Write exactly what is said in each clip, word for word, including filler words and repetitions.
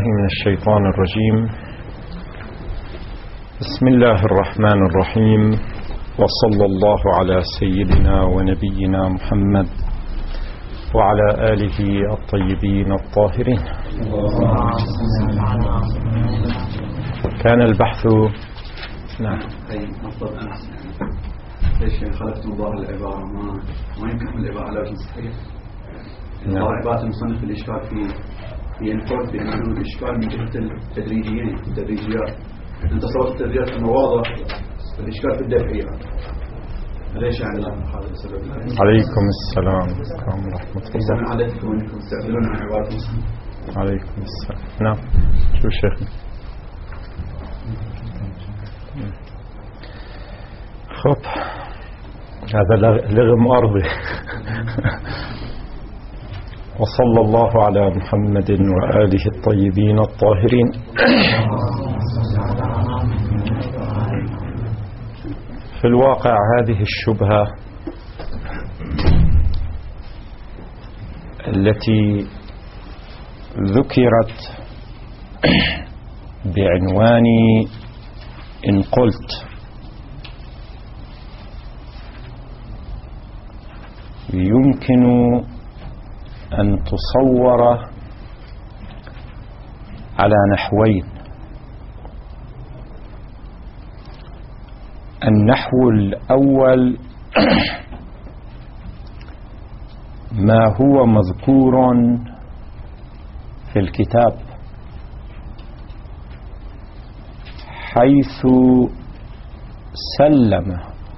من الشيطان الرجيم. بسم الله الرحمن الرحيم، وصلى الله على سيدنا ونبينا محمد وعلى آله الطيبين الطاهرين. كان البحث نعم ليش خلقت الله العبارة ما ما يمكن العبارة على وجه صحيح؟ نعم. عبارة المصنف الإشكال في في الفرق بين أنه الإشكال من جهة التدريجيين التدريجيات. أنت صورت التدريجات المواضع، الإشكال في الدفعيات. ليش يعني هذا السبب؟ عليكم السلام ورحمة ليس من الله. عادتكم أنكم تستعملون عن عبارة المصنف. عليكم السلام. نعم شو شيخنا؟ خب هذا لغم أرضي. وصلى الله على محمد وآله الطيبين الطاهرين. في الواقع هذه الشبهة التي ذكرت بعنوان إن قلت يمكن أن تصور على نحوين. النحو الأول ما هو مذكور في الكتاب، حيث سلم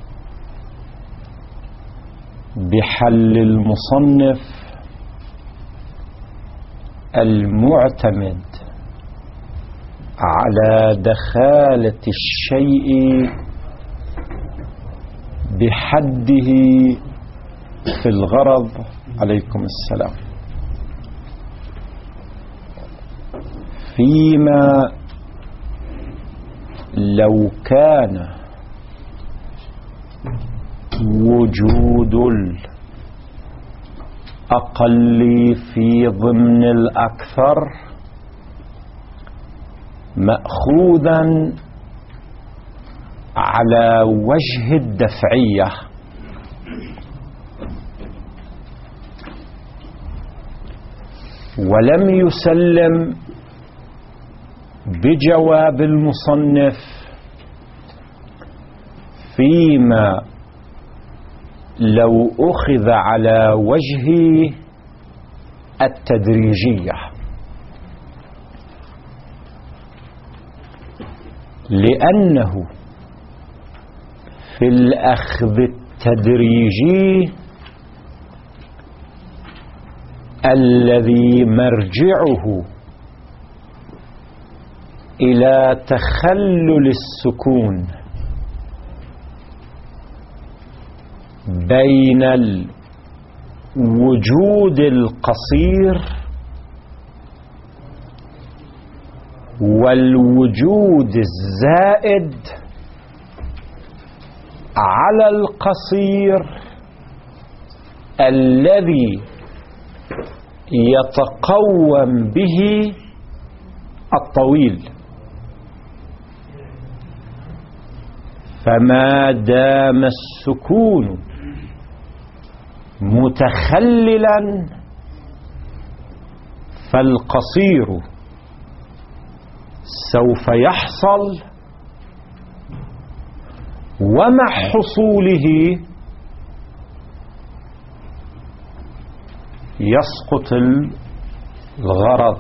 بحل المصنف المعتمد على دخالة الشيء بحده في الغرض. عليكم السلام. فيما لو كان وجود الأقل في ضمن الأكثر مأخوذا على وجه الدفعية، ولم يسلم بجواب المصنف فيما لو أخذ على وجه التدريجية، لأنه في الأخذ التدريجي الذي مرجعه إلى تخلل السكون بين الوجود القصير والوجود الزائد على القصير الذي يتقوم به الطويل. فما دام السكون متخللا فالقصير سوف يحصل، ومع حصوله يسقط الغرض،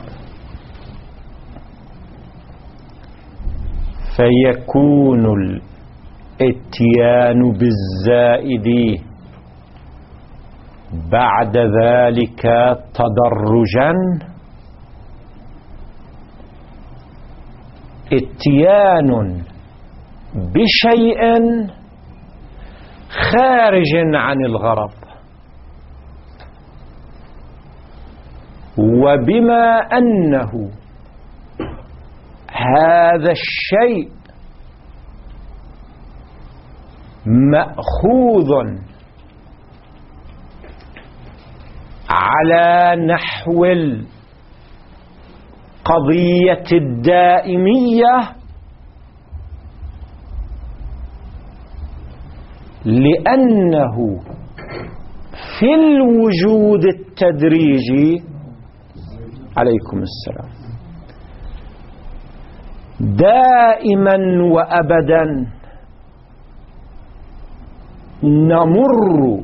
فيكون الاتيان بالزائد بعد ذلك تدرجا اتيان بشيء خارج عن الغرض. وبما أنه هذا الشيء مأخوذ على نحو قضية الدائمية لأنه في الوجود التدريجي عليكم السلام دائما وأبدا نمر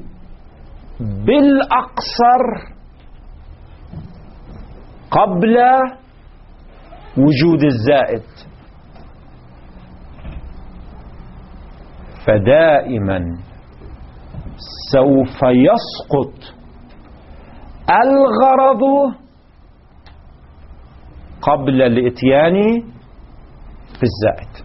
بالأقصر قبل وجود الزائد، فدائما سوف يسقط الغرض قبل الاتيان بالزائد.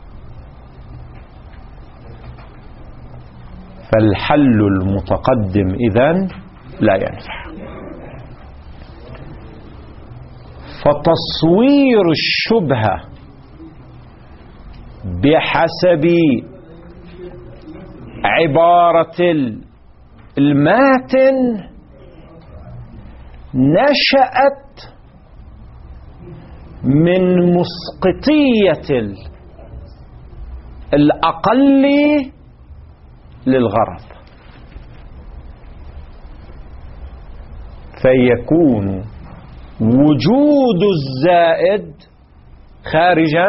فالحل المتقدم إذن لا ينفع. فتصوير الشبهة بحسب عبارة الماتن نشأت من مسقطية الأقل للغرض، فيكون وجود الزائد خارجا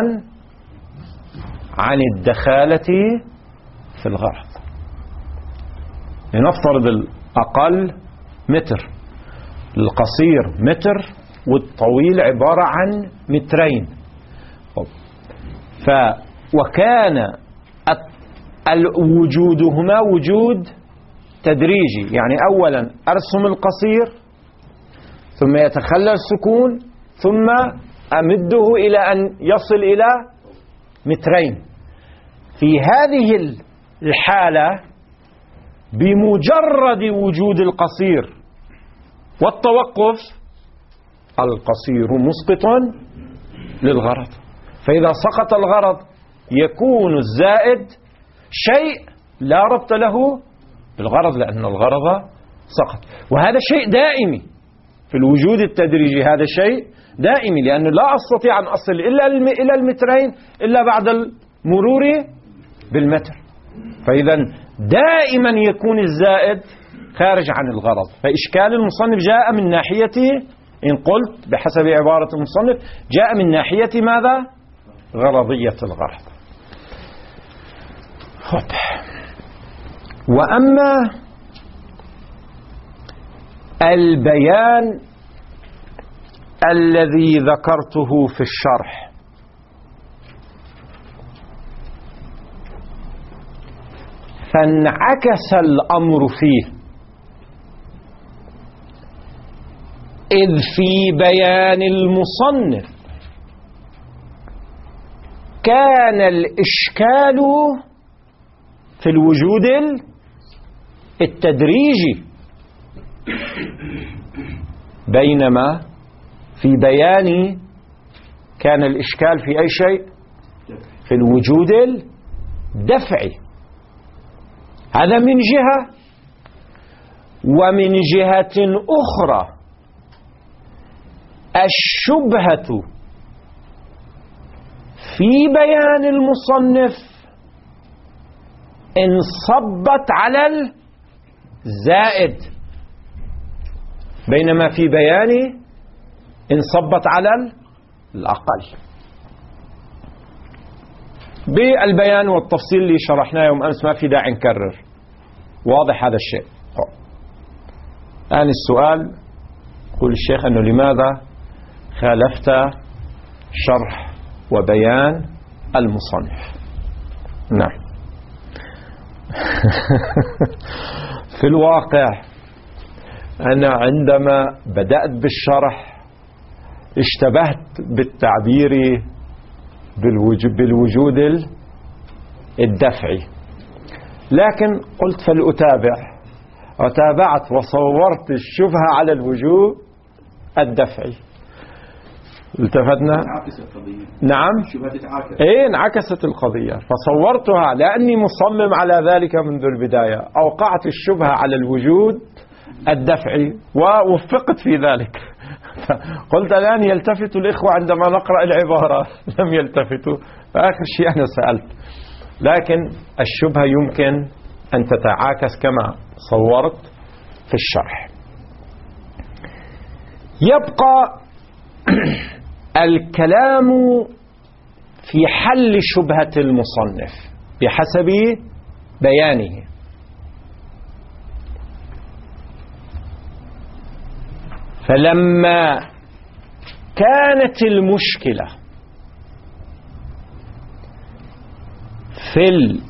عن الدخالة في الغرض. لنفترض الأقل متر، القصير متر، والطويل عبارة عن مترين. ف وكان وجودهما وجود تدريجي، يعني أولا أرسم القصير ثم يتخلل السكون ثم أمده إلى أن يصل إلى مترين. في هذه الحالة بمجرد وجود القصير والتوقف القصير مسقط للغرض، فإذا سقط الغرض يكون الزائد شيء لا ربط له بالغرض لأن الغرض سقط. وهذا شيء دائمي في الوجود التدريجي، هذا شيء دائمي، لأنه لا أستطيع أن أصل إلا إلى المترين إلا بعد المرور بالمتر. فإذا دائما يكون الزائد خارج عن الغرض. فإشكال المصنف جاء من ناحية، إن قلت بحسب عبارة المصنف، جاء من ناحية ماذا؟ غرضية الغرض. وأما البيان الذي ذكرته في الشرح فانعكس الأمر فيه، إذ في بيان المصنف كان الإشكال في الوجود التدريجي، بينما في بياني كان الإشكال في أي شيء؟ في الوجود الدفعي. هذا من جهة. ومن جهة أخرى الشبهة في بيان المصنف انصبت على الزائد، بينما في بياني انصبت على الأقل. بالبيان والتفصيل اللي شرحناه يوم أمس ما في داعي نكرر، واضح هذا الشيء. الآن السؤال، يقول الشيخ أنه لماذا خالفت شرح وبيان المصنف؟ نعم. في الواقع أنا عندما بدأت بالشرح اشتبهت بالتعبير بالوجود الدفعي، لكن قلت فلأتابع، وتابعت وصورت الشبهة على الوجود الدفعي. التفتنا. نعم. ايه انعكست القضية فصورتها لأني مصمم على ذلك منذ البداية. أوقعت الشبهة على الوجود الدفعي ووفقت في ذلك. قلت الآن يلتفت الإخوة عندما نقرأ العبارة، لم يلتفتوا. فآخر شيء أنا سألت، لكن الشبهة يمكن أن تتعاكس كما صورت في الشرح. يبقى الكلام في حل شبهة المصنف بحسب بيانه. فلما كانت المشكلة في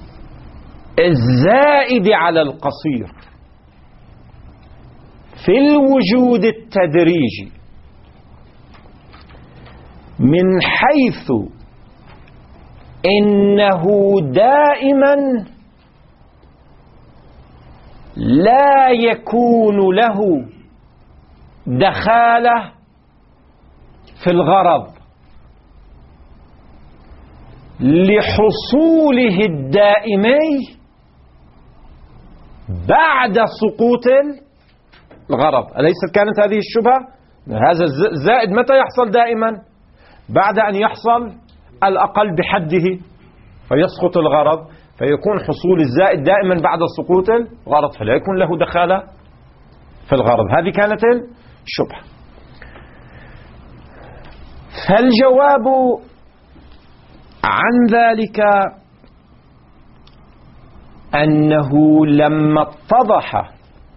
الزائد على القصير في الوجود التدريجي من حيث إنه دائما لا يكون له دخالة في الغرض لحصوله الدائمي بعد سقوط الغرض. أليست كانت هذه الشبهة؟ هذا الزائد متى يحصل دائما؟ بعد أن يحصل الأقل بحده فيسقط الغرض، فيكون حصول الزائد دائما بعد سقوط الغرض، فلا يكون له دخالة في الغرض. هذه كانت الشبهة. فالجواب عن ذلك أنه لما اتضح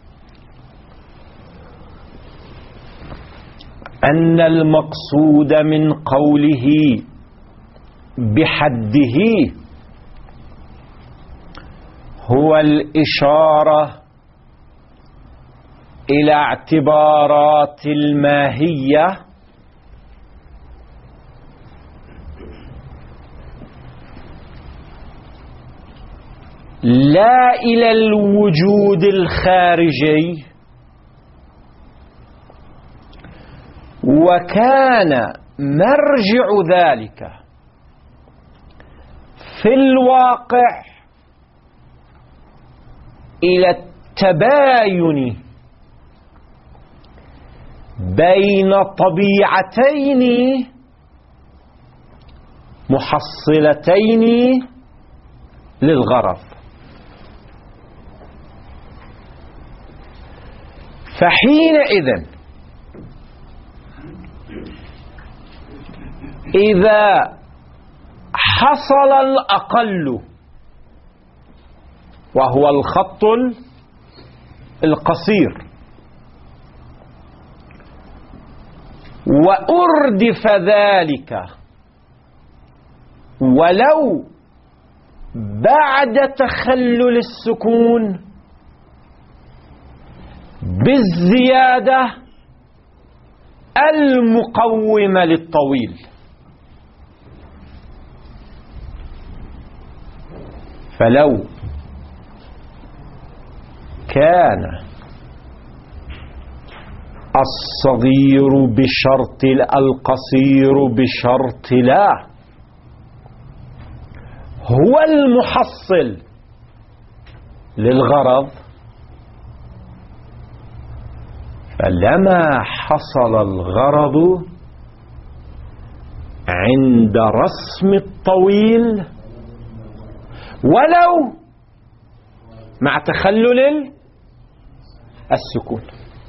أن المقصود من قوله بحده هو الإشارة إلى اعتبارات الماهية، لا إلى الوجود الخارجي، وكان مرجع ذلك في الواقع إلى التباين بين طبيعتين محصلتين للغرض. فحينئذ إذا حصل الأقل وهو الخط القصير وأردف ذلك ولو بعد تخلل السكون بالزيادة المقومة للطويل، فلو كان الصغير بشرط القصير بشرط لا هو المحصل للغرض، فلما حصل الغرض عند رسم الطويل ولو مع تخلل السكون.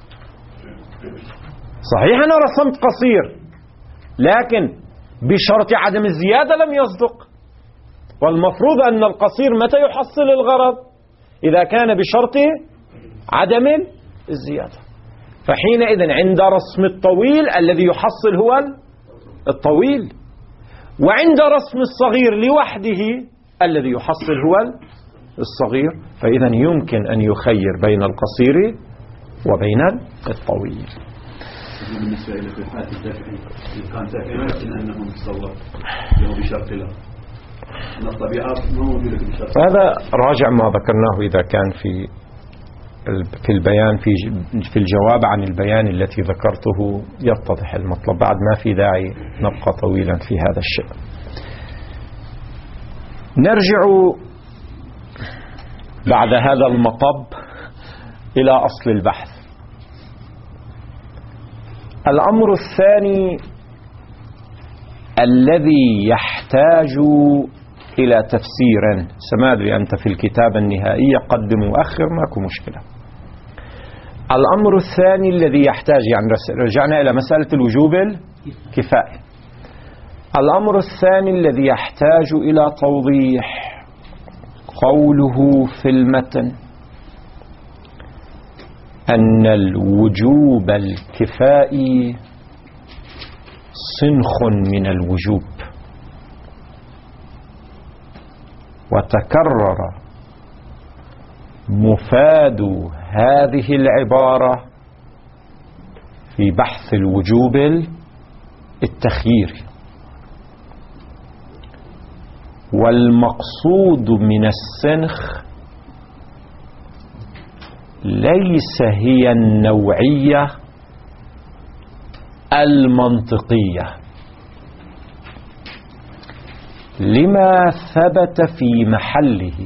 صحيح أنا رسمت قصير، لكن بشرط عدم الزيادة لم يصدق، والمفروض أن القصير متى يحصل الغرض؟ إذا كان بشرط عدم الزيادة. فحينئذ عند رسم الطويل الذي يحصل هو الطويل، وعند رسم الصغير لوحده الذي يحصل هو الصغير، فإذا يمكن أن يخير بين القصير وبين الطويل. بالنسبة إلى في حالة الدفع كان دافع ما يمكن أنه متصور له بشرط له، أن الطبيعات ما موجودة بشرط. هذا راجع ما ذكرناه إذا كان في في البيان في في الجواب عن البيان التي ذكرته يتضح المطلب، بعد ما في داعي نبقى طويلا في هذا الشيء. نرجع بعد هذا المطب إلى أصل البحث. الأمر الثاني الذي يحتاج إلى تفسير، سمادري أنت في الكتاب النهائي قدم وأخر ماكو مشكلة. الأمر الثاني الذي يحتاج، يعني رجعنا إلى مسألة الوجوب الكفائي. الأمر الثاني الذي يحتاج إلى توضيح قوله في المتن أن الوجوب الكفائي صنخ من الوجوب، وتكرر مفاد هذه العبارة في بحث الوجوب التخييري. والمقصود من السنخ ليس هي النوعية المنطقية، لما ثبت في محله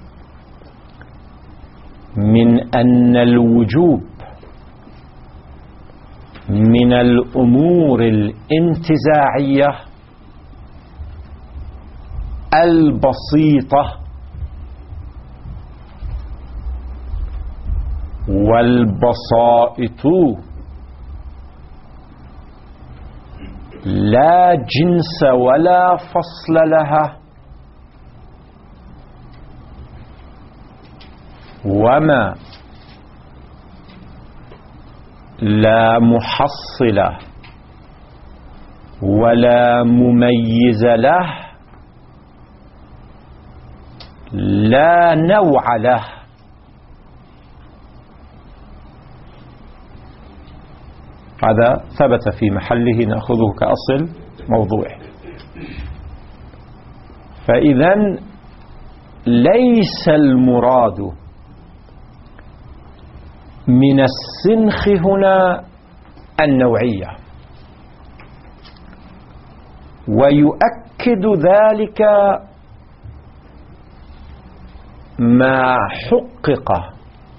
من أن الوجوب من الأمور الانتزاعية البسيطة، والبسائط لا جنس ولا فصل لها، وما لا محصل ولا مميز له لا نوع له. هذا ثبت في محله، نأخذه كأصل موضوع. فإذن ليس المراد من السنخ هنا النوعية، ويؤكد ذلك ما حقق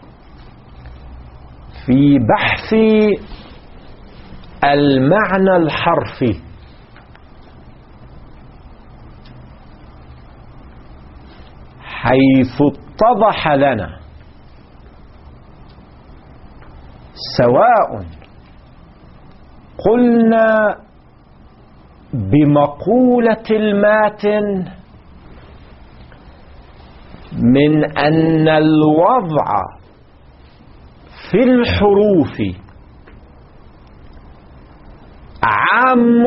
في بحث المعنى الحرفي، حيث اتضح لنا سواء قلنا بمقولة الماتن من أن الوضع في الحروف عام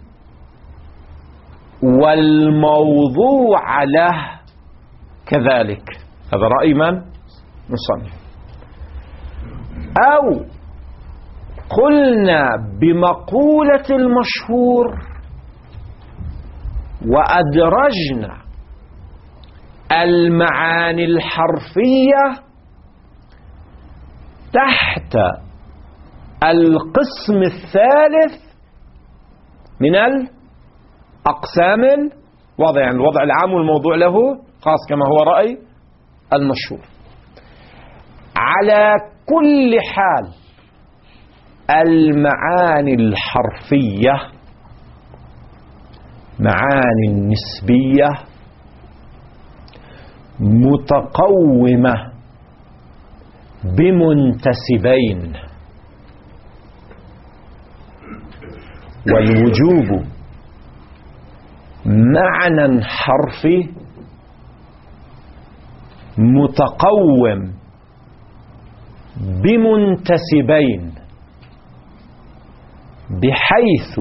والموضوع له كذلك، هذا رأي من؟ مصنف. أو قلنا بمقولة المشهور وأدرجنا المعاني الحرفية تحت القسم الثالث من الأقسام الوضع، يعني الوضع العام والموضوع له خاص كما هو رأي المشهور. على كل حال المعاني الحرفية معاني نسبية متقومة بمنتسبين، والوجوب معنى حرفي متقوم بمنتسبين، بحيث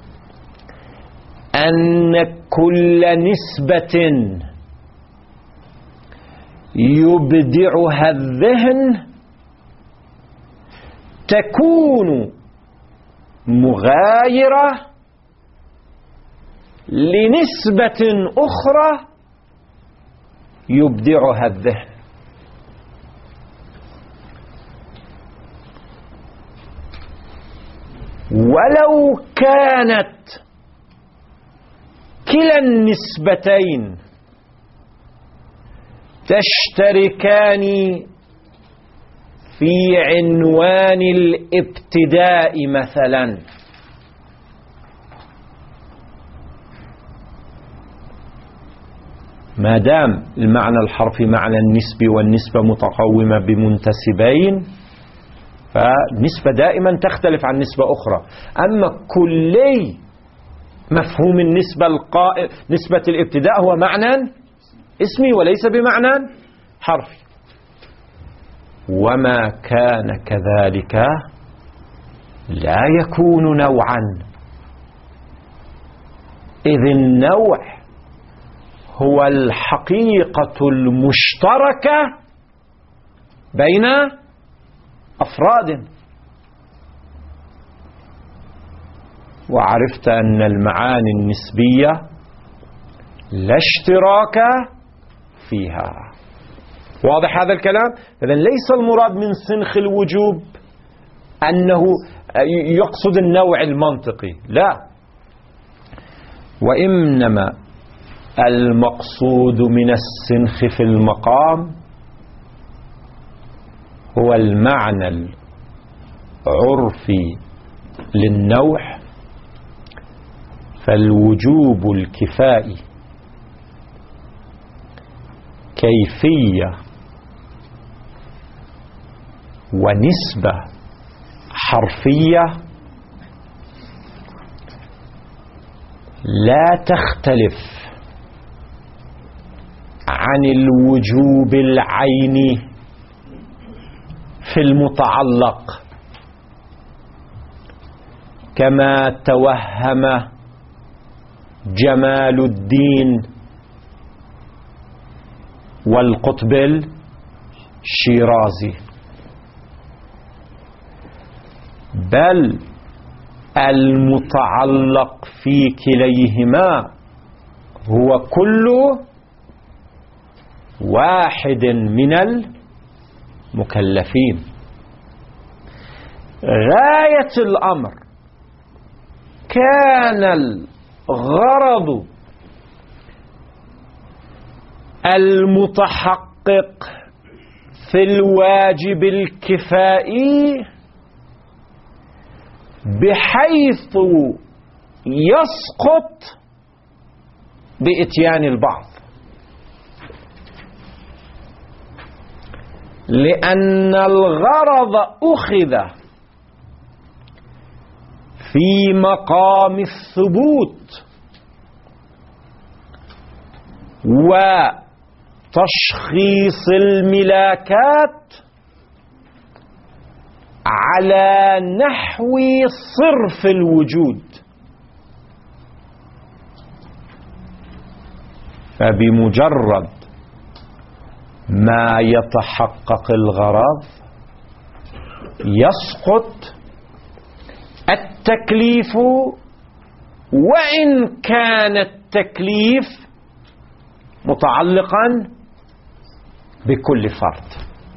أن كل نسبة يبدعها الذهن تكون مغايرة لنسبة أخرى يبدعها الذهن. ولو كانت كلا النسبتين تشتركان في عنوان الابتداء مثلا، ما دام المعنى الحرفي معنى النسبة والنسبة متقومة بمنتسبين، فالنسبة دائما تختلف عن نسبة أخرى. أما كلي مفهوم النسبة القائم نسبة الابتداء هو معنى اسمي وليس بمعنى حرفي. وما كان كذلك لا يكون نوعا، إذ النوع هو الحقيقة المشتركة بين أفراد. وعرفت أن المعاني النسبية لا اشتراك فيها. واضح هذا الكلام؟ إذن ليس المراد من سنخ الوجوب أنه يقصد النوع المنطقي، لا، وإنما المقصود من السنخ في المقام هو المعنى العرفي للنوع. فالوجوب الكفائي كيفية ونسبة حرفية لا تختلف عن الوجوب العيني في المتعلق، كما توهم جمال الدين والقطب الشيرازي، بل المتعلق في كليهما هو كل واحد من المكلفين. غاية الأمر كان الغرض المتحقق في الواجب الكفائي بحيث يسقط بإتيان البعض، لأن الغرض أخذ في مقام الثبوت وتشخيص الملاكات على نحو صرف الوجود. فبمجرد ما يتحقق الغرض يسقط التكليف، وإن كان التكليف متعلقا بكل فرد.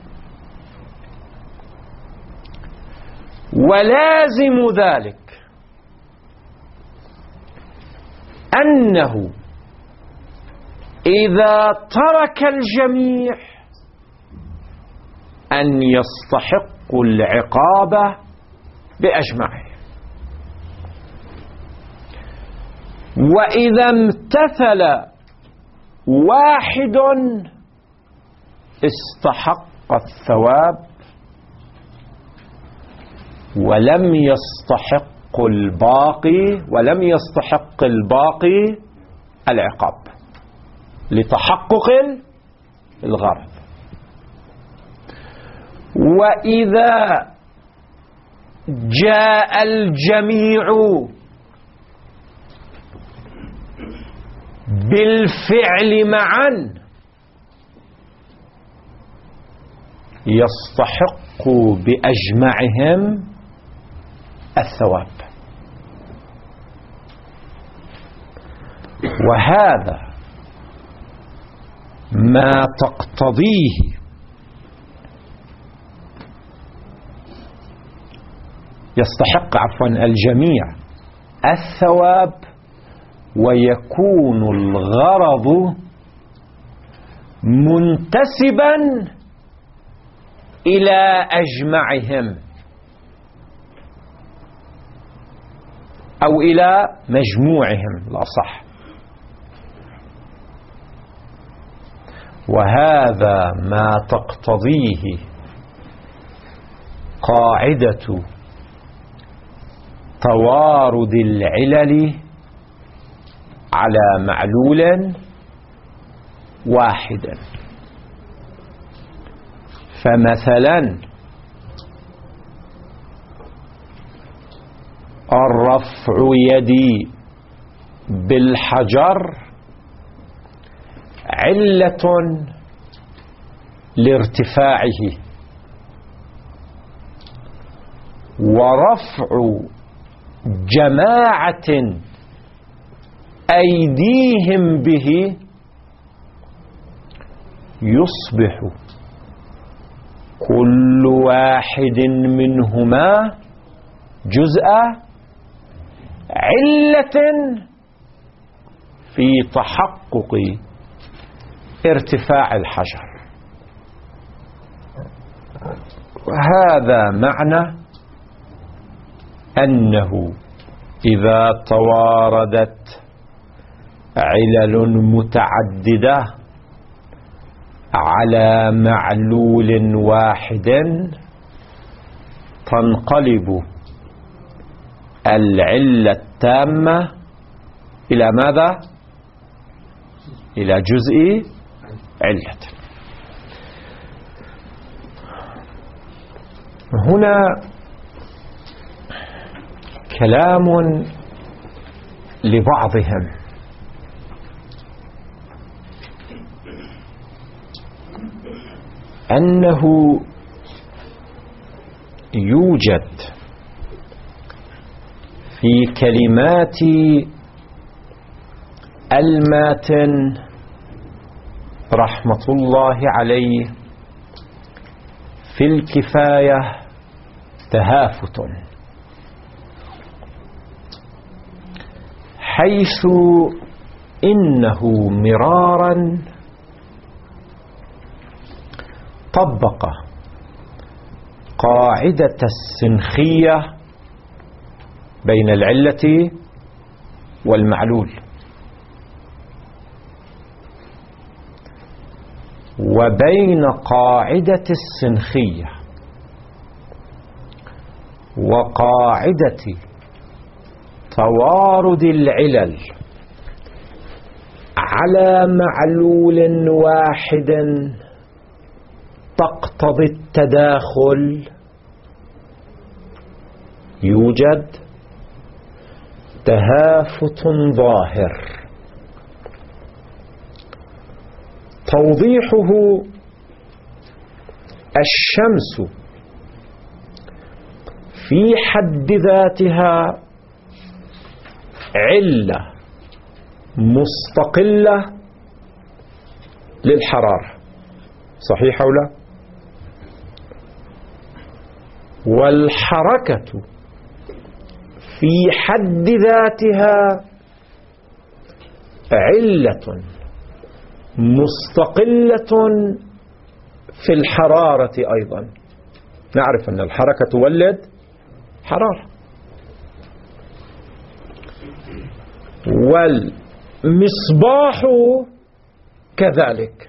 ولازم ذلك أنه إذا ترك الجميع أن يستحقوا العقاب بأجمعه، وإذا امتثل واحد استحق الثواب ولم يستحق الباقي ولم يستحق الباقي العقاب لتحقق الغرض. وإذا جاء الجميع بالفعل معا يستحق بأجمعهم الثواب. وهذا ما تقتضيه يستحق عفوا الجميع الثواب، ويكون الغرض منتسبا إلى أجمعهم أو إلى مجموعهم الأصح. وهذا ما تقتضيه قاعدة توارد العلل على معلول واحد. فمثلا الرفع يدي بالحجر علة لارتفاعه، ورفع جماعة أيديهم به يصبح كل واحد منهما جزء علة في تحقق ارتفاع الحجر. وهذا معنى أنه إذا تواردت علل متعددة على معلول واحد تنقلب العلة التامة إلى ماذا؟ إلى جزء علة. هنا كلام لبعضهم أنه يوجد في كلمات الماتن رحمة الله عليه في الكفاية تهافت، حيث إنه مرارا طبق قاعدة السنخية بين العلة والمعلول، وبين قاعدة السنخية وقاعدة توارد العلل على معلول واحد تقتضي التداخل يوجد تهافت ظاهر. توضيحه: الشمس في حد ذاتها علة مستقلة للحرارة، صحيح أو لا؟ والحركة في حد ذاتها علة مستقلة في الحرارة أيضا. نعرف أن الحركة تولد حرارة، والمصباح كذلك،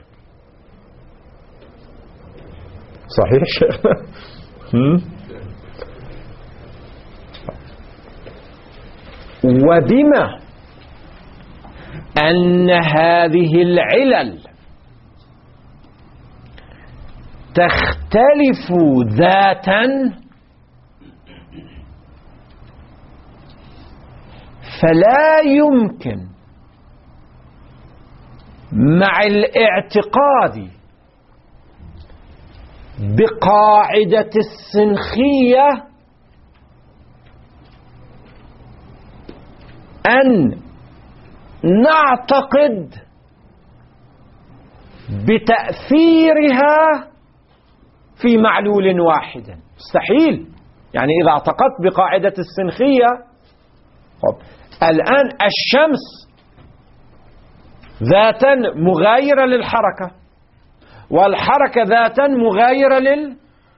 صحيح شيخنا؟ وبما أن هذه العلل تختلف ذاتا، فلا يمكن مع الاعتقاد بقاعدة السنخية أن نعتقد بتأثيرها في معلول واحد. مستحيل. يعني إذا اعتقدت بقاعدة السنخية، الآن الشمس ذاتا مغايرة للحركة، والحركة ذاتا مغايرة لل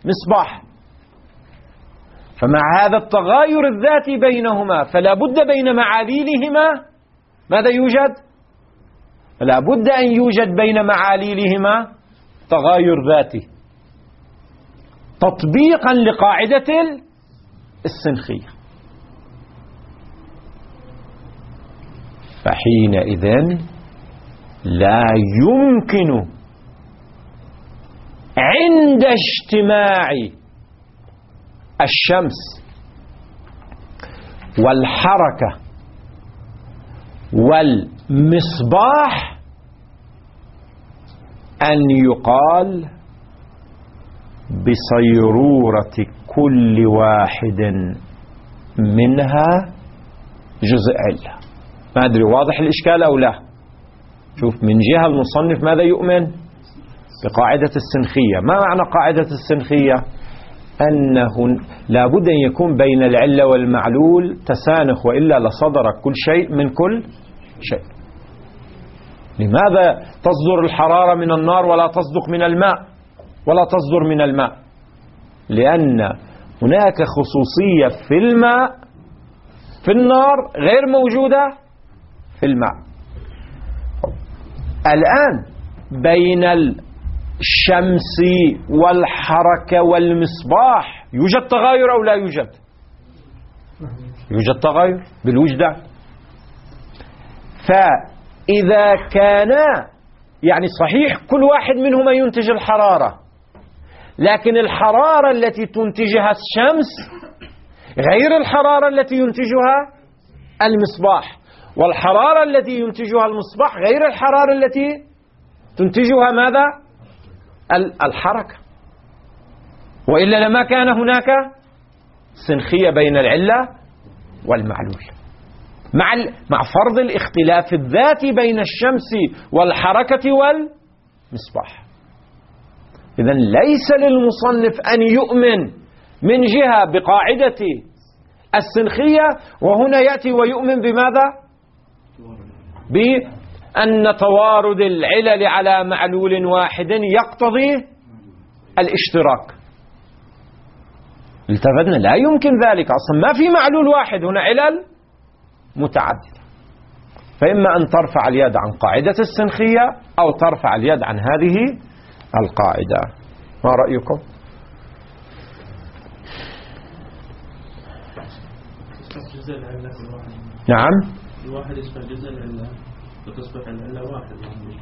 والمصباح. فمع هذا التغاير الذاتي بينهما فلا بد بين معاليلهما ماذا يوجد؟ فلا بد أن يوجد بين معاليلهما تغاير ذاتي تطبيقا لقاعدة السنخية. فحينئذ لا يمكن عند اجتماع الشمس والحركة والمصباح أن يقال بصيرورة كل واحد منها جزء علة. ما أدري واضح الإشكال أو لا؟ شوف، من جهة المصنف ماذا يؤمن؟ بقاعدة السنخية. ما معنى قاعدة السنخية؟ أنه لا بد أن يكون بين العلة والمعلول تسانخ، وإلا لصدر كل شيء من كل شيء. لماذا تصدر الحرارة من النار ولا تصدق من الماء ولا تصدر من الماء؟ لأن هناك خصوصية في الماء في النار غير موجودة في الماء. الآن بين الشمس والحركة والمصباح يوجد تغاير أو لا يوجد؟ يوجد تغاير بالوجدان. فإذا كانا يعني صحيح كل واحد منهما ينتج الحرارة، لكن الحرارة التي تنتجها الشمس غير الحرارة التي ينتجها المصباح، والحرارة التي ينتجها المصباح غير الحرارة التي تنتجها ماذا؟ الحركة. وإلا لما كان هناك سنخية بين العلة والمعلول مع مع فرض الاختلاف الذاتي بين الشمس والحركة والمصباح. إذن ليس للمصنف أن يؤمن من جهة بقاعدة السنخية وهنا يأتي ويؤمن بماذا؟ بأن توارد العلل على معلول واحد يقتضي الاشتراك. التفتنا لا يمكن ذلك، أصلا ما في معلول واحد، هنا علل متعددة. فإما أن ترفع اليد عن قاعدة السنخية أو ترفع اليد عن هذه القاعدة. ما رأيكم؟ نعم، الواحد يصبح جزء العلة وتصبح العلة واحد.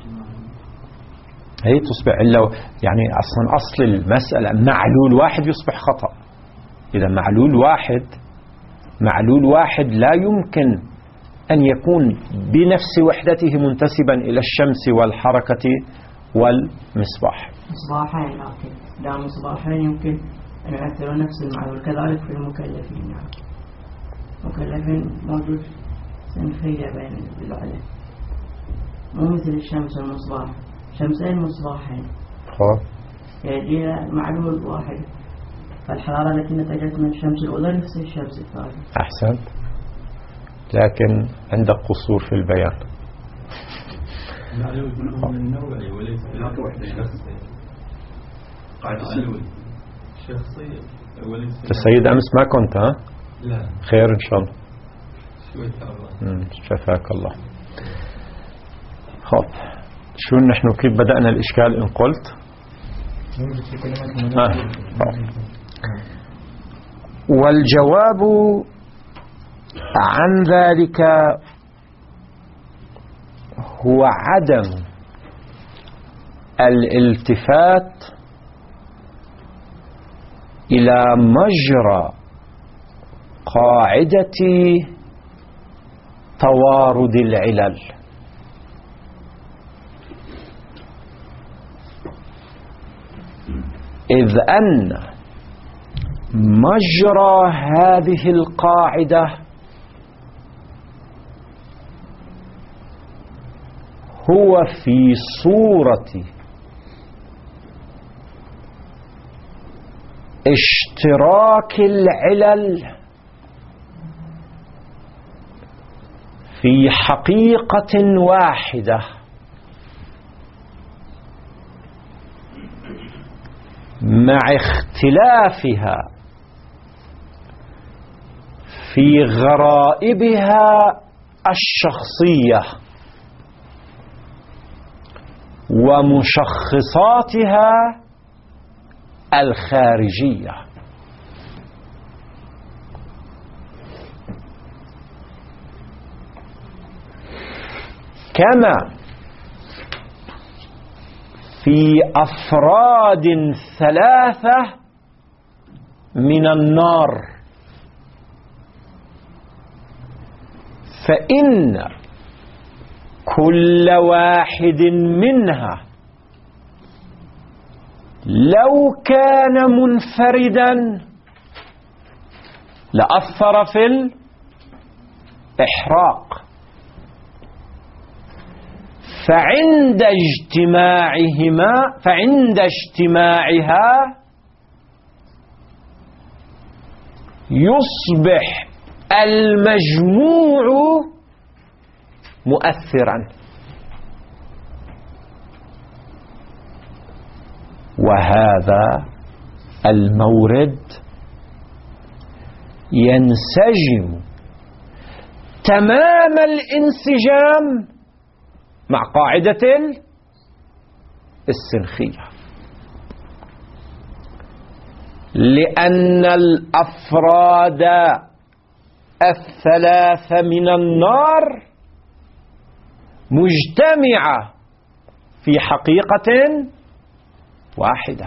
هي تصبح علة، يعني أصلا أصل المسألة معلول واحد يصبح خطأ. إذا معلول واحد معلول واحد لا يمكن أن يكون بنفس وحدته منتسبا إلى الشمس والحركة والمصباح. مصباحين، لكن لا مصباحين يمكن أن يؤثروا نفس المعلول. كذلك في المكلفين، يعني مكلفين موجود سنخية بين العلل، مو مثل الشمس والمصباح، شمسين مصباحين يجي معلول واحد. فالحرارة التي نتجت من الشمس الأولى نفس الشمس الثانية. أحسنت، لكن عندك قصور في البيان. المعلول من النوعي وليس الشخصي. قاعدة الشخصية وليس السيد أمس ما كنت ها؟ لا، خير إن شاء الله. شوي تعبان. شفاك الله. خب، شو نحن كيف بدأنا الإشكال إن قلت؟ آه. والجواب عن ذلك هو عدم الالتفات إلى مجرى قاعدة توارد العلل، إذ أن مجرى هذه القاعدة هو في صورة اشتراك العلل في حقيقة واحدة مع اختلافها في غرائبها الشخصية ومشخصاتها الخارجية. كما في أفراد ثلاثة من النار، فإن كل واحد منها لو كان منفردا لأثر في الإحراق، فعند اجتماعهما فعند اجتماعها يصبح المجموع مؤثرا. وهذا المورد ينسجم تمام الانسجام مع قاعدة السنخية، لأن الأفراد الثلاثة من النار مجتمعة في حقيقة واحدة.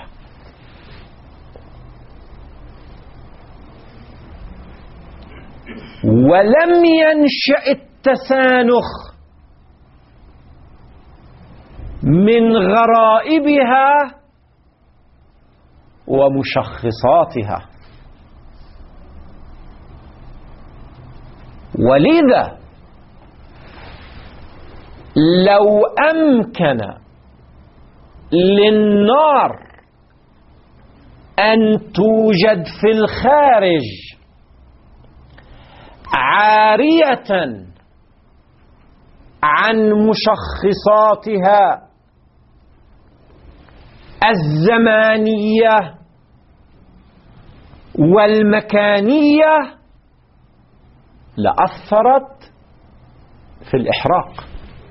ولم ينشأ التسانخ من غرائبها ومشخصاتها، ولذا لو أمكن للنار أن توجد في الخارج عارية عن مشخصاتها الزمانية والمكانية لأثرت في الإحراق.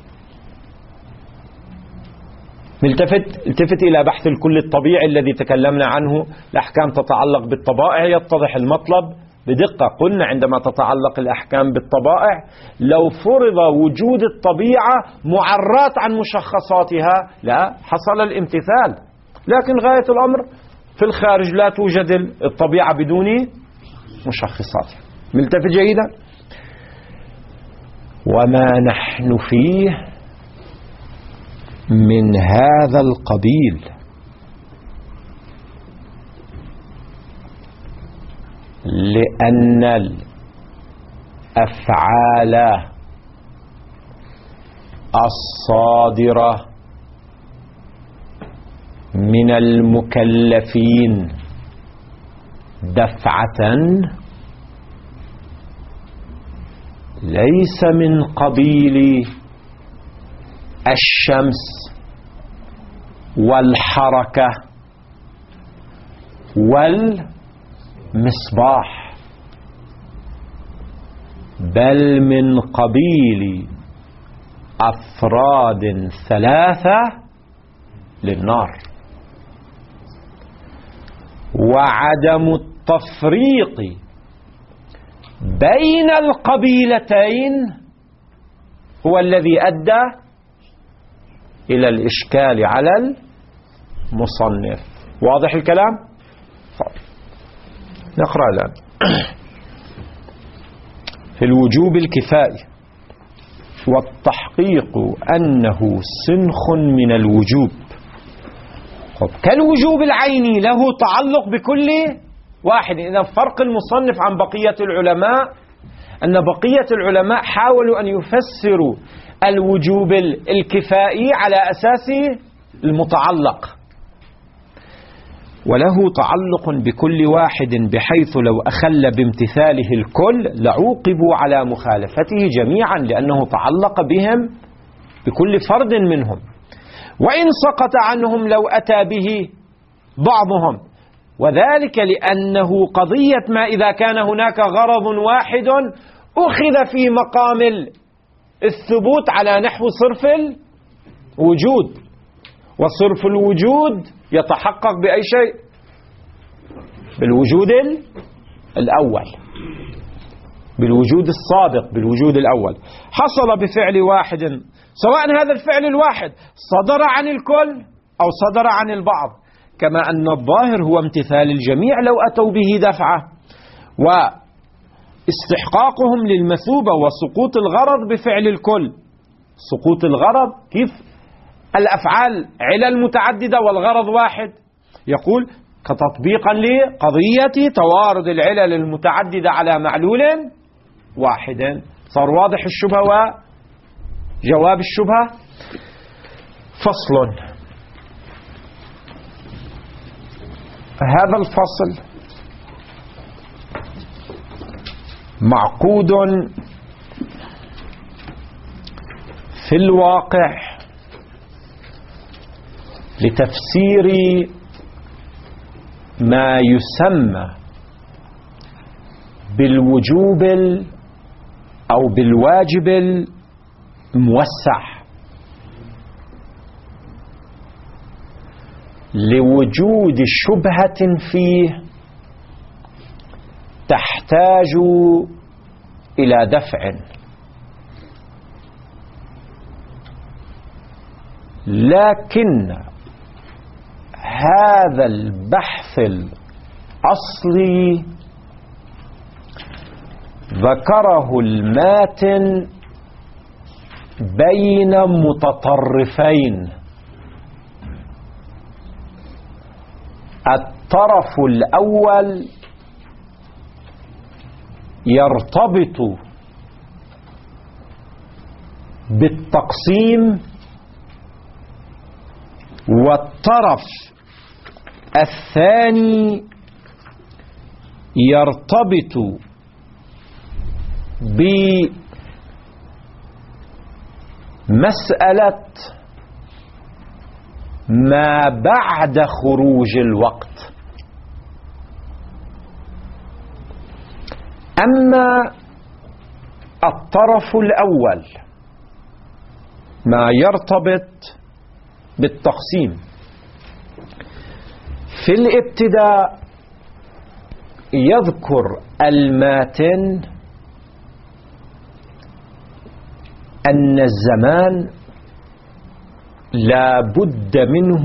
التفت, التفت إلى بحث الكل الطبيعي الذي تكلمنا عنه. الأحكام تتعلق بالطبائع، يتضح المطلب بدقة. قلنا عندما تتعلق الأحكام بالطبائع لو فرض وجود الطبيعة معرات عن مشخصاتها لا حصل الامتثال، لكن غاية الأمر في الخارج لا توجد الطبيعة بدون مشخصاتها. ملتفت جيدا. وما نحن فيه من هذا القبيل، لأن الأفعال الصادرة من المكلفين دفعة ليس من قبيل الشمس والحركة والمصباح، بل من قبيل أفراد ثلاثة للنار. وعدم التفريق بين القبيلتين هو الذي أدى إلى الإشكال على المصنف. واضح الكلام؟ نقرأ الآن. في الوجوب الكفائي والتحقيق أنه سنخ من الوجوب. كالوجوب العيني له تعلق بكل واحد. إذا فرق المصنف عن بقية العلماء أن بقية العلماء حاولوا أن يفسروا الوجوب الكفائي على أساس المتعلق، وله تعلق بكل واحد، بحيث لو أخل بامتثاله الكل لعوقبوا على مخالفته جميعا، لأنه تعلق بهم بكل فرد منهم. وإن سقط عنهم لو أتى به بعضهم وذلك لأنه قضية ما إذا كان هناك غرض واحد أخذ في مقام الثبوت على نحو صرف الوجود، وصرف الوجود يتحقق بأي شيء؟ بالوجود الأول، بالوجود الصادق، بالوجود الأول. حصل بفعل واحد، سواء هذا الفعل الواحد صدر عن الكل أو صدر عن البعض، كما أن الظاهر هو امتثال الجميع لو أتوا به دفعة، واستحقاقهم للمثوبة وسقوط الغرض بفعل الكل. سقوط الغرض كيف؟ الأفعال علل متعددة والغرض واحد. يقول كتطبيقا لقضية توارد العلل المتعددة على معلول واحد. صار واضح الشبهة وجواب الشبهة. فصل. هذا الفصل معقود في الواقع لتفسير ما يسمى بالوجوب أو بالواجب الموسع، لوجود شبهة فيه تحتاج إلى دفع، لكن هذا البحث الأصلي ذكره الماتن بين متطرفين. الطرف الأول يرتبط بالتقسيم، والطرف الثاني يرتبط بمسألة ما بعد خروج الوقت. أما الطرف الأول ما يرتبط بالتقسيم، في الابتداء يذكر الماتن أن الزمان لا بد منه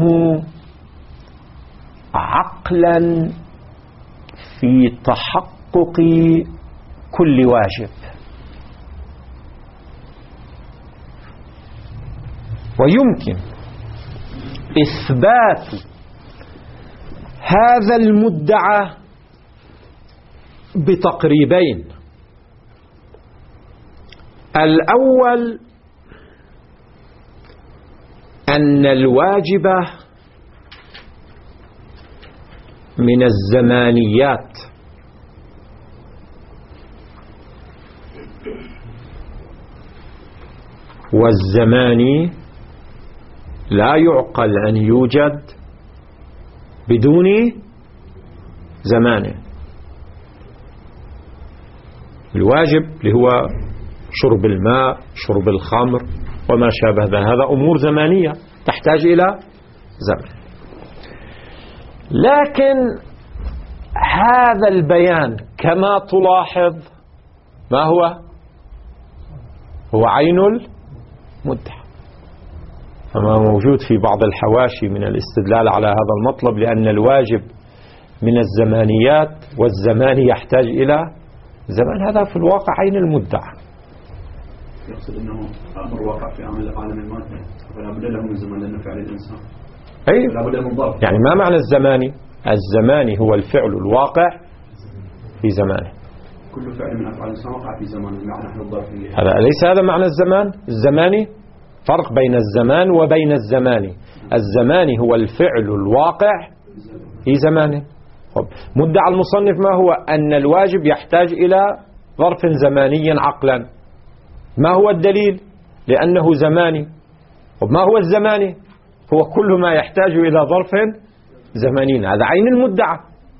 عقلا في تحقق كل واجب، ويمكن إثبات هذا المدعى بتقريبين. الأول أن الواجب من الزمانيات، والزمان لا يعقل أن يوجد بدون زمان. الواجب اللي هو شرب الماء، شرب الخمر وما شابه هذا أمور زمانية تحتاج إلى زمن. لكن هذا البيان كما تلاحظ ما هو؟ هو عين المدعى، فما موجود في بعض الحواشي من الاستدلال على هذا المطلب، لأن الواجب من الزمانيات والزمان يحتاج إلى زمان. هذا في الواقع عين المدعى. يقصد أنه أمر واقع في عالم المادة، فلا بد له من زمان لأنه فعل الإنسان. أي لا بد من ضرب. يعني ما معنى الزماني؟ الزماني هو الفعل الواقع في زمانه. كل فعل من أفعال الإنسان وقع في زمانه، معنى الظرفية. هذا ليس هذا معنى الزمان. الزماني فرق بين الزمان وبين الزماني. الزماني هو الفعل الواقع في زمانه. مدعى المصنف ما هو؟ أن الواجب يحتاج إلى ظرف زماني عقلا. ما هو الدليل؟ لأنه زماني. وما هو الزماني؟ هو كل ما يحتاج إلى ظرف زماني. هذا عين المدعى.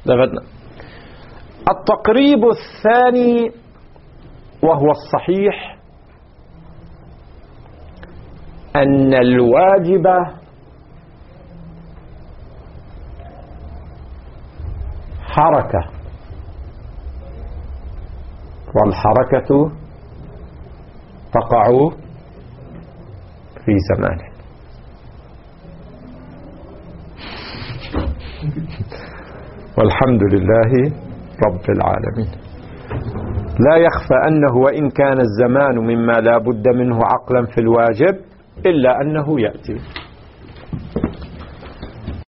التقريب الثاني وهو الصحيح أن الواجب حركة، والحركة تقع في زمانه. والحمد لله رب العالمين. لا يخفى أنه وإن كان الزمان مما لا بد منه عقلا في الواجب إلا أنه يأتي